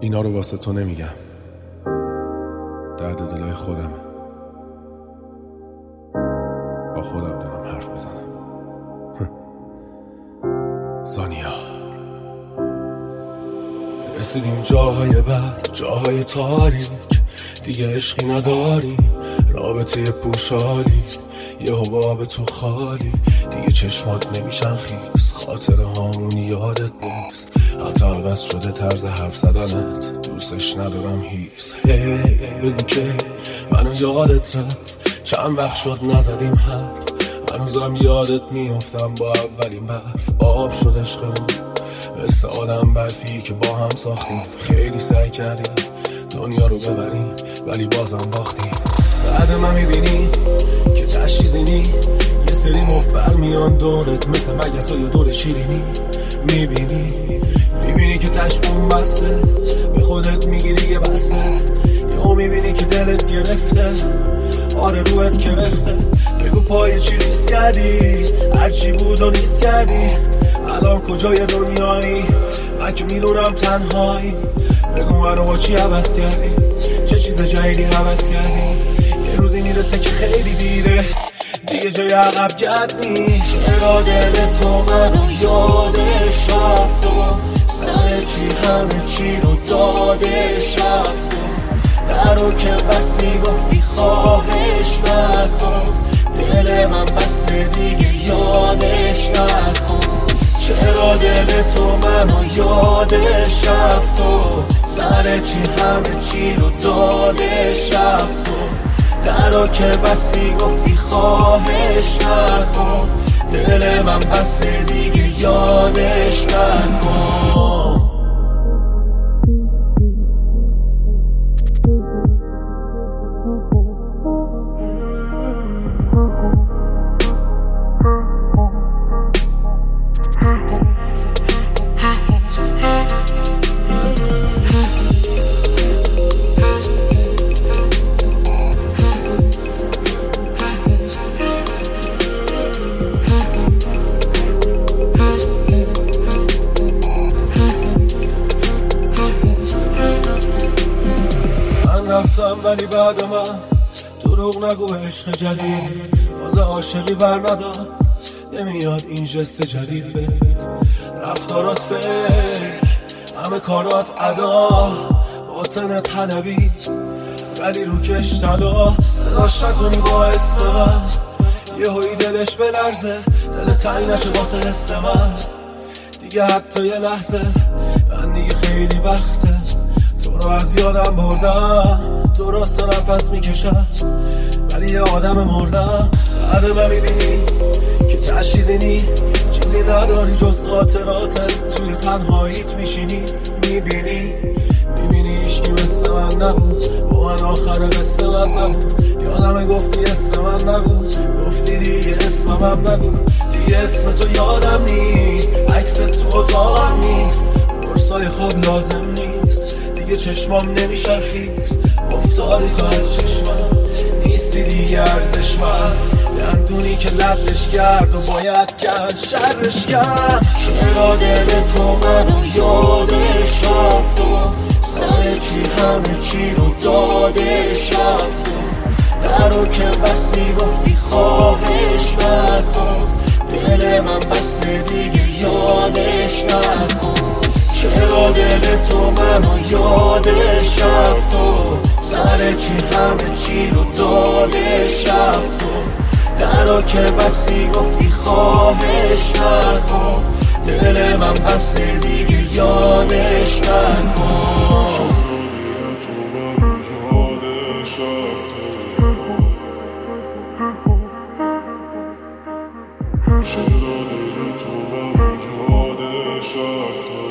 اینا رو واسه تو نمیگم، درد دلای خودمه، با خودم دارم حرف میزنم. زانیا رسیدیم جاهای بد، جاهای تاریک، دیگه عشقی نداریم، رابطه پوشالی، یه حباب تو خالی، دیگه چشمات نمیشن خیس، خاطره هامون یادت نیست، حتی عوض شده طرز حرف زدنت، دوستش ندارم هیس. بگو که منو یادت رفت، چند وقت شد نزدیم حرف، هنوزم یادت میافتم با اولین برف، آب شد عشقمون مثل آدم برفی که با هم ساختیم، خیلی سعی کردیم دنیا رو ببریم ولی بازم باختیم. بعد من میبینی که تشیزینی، یه سری مفت برمیان دورت مثل مگسای دور شیرینی، میبینی که تشمون بسته، به خودت میگیری یه بسته، یا میبینی که دلت گرفته، آره روحت کرخته، بگو پای چی ریس کردی، هرچی بود و نیست کردی، الان کجای دنیایی، من که میدونم تنهایی، بگو منو با چی عوض کردی، چه چیز جدیدی عوض کردی، یه روزی میرسه که خیلی دیره، دیگه جای عقب گرد نیست. چرا دل تو منو یادش رفت و سر چی همه چی رو دادش رفت و در رو که بستی گفتی خواهش نکن، دل من بسته دیگه یادش نکن. چرا دل تو منو یادش رفت و سر چی همه چی رو دادش رفت و در رو که بستی گفتی خواهش نکن، دل من بسته دیگه یادش نکن. رفتم ولی بعد من دروغ نگو، عشق جدید فاز عاشقی بر نداد، نمیاد این جست جدید بید، رفتارات فکر، همه کارات ادا، باطن طلبی ولی رو کش طلا، صداش نکنی با اسم من، یه هایی دلش بلرزه، دل تنگ نشه واسه حس من، دیگه حتی یه لحظه، من دیگه خیلی وقته تو رو از یادم بردم، درست نفس میکشم ولی یه آدم مردم. بعد من میبینی که تشیزینی، چیزی نداری جز خاطراتت، توی تنهاییت میشینی، میبینی عشقی مثل من نبود، با من آخر قصه من نبود، یادم گفتی اسم من نبود، گفتی دیگه اسمم نگو، دیگه اسم تو یادم نیست، عکس تو اتاقم نیست، برسای خواب لازم نیست، دیگه چشمام نمیشن خیز، افتادی تو از چشمم، نیستی دیگه ارزش من، دندونی که لبش کرد و باید کن شرش کن. چرا دل تو منو یادش رفت و سر چی همه چی رو دادش رفت و در رو که بستی گفتی خواهش نکن، دل من بسته دیگه یادش نکن. چرا دل تو منو یادش رفت و سر چی همه چی رو دادش رفت و در رو که بستی گفتی خواهش نکن، دل من بسته دیگه یادش نکن. چرا دل تو منو یادش رفت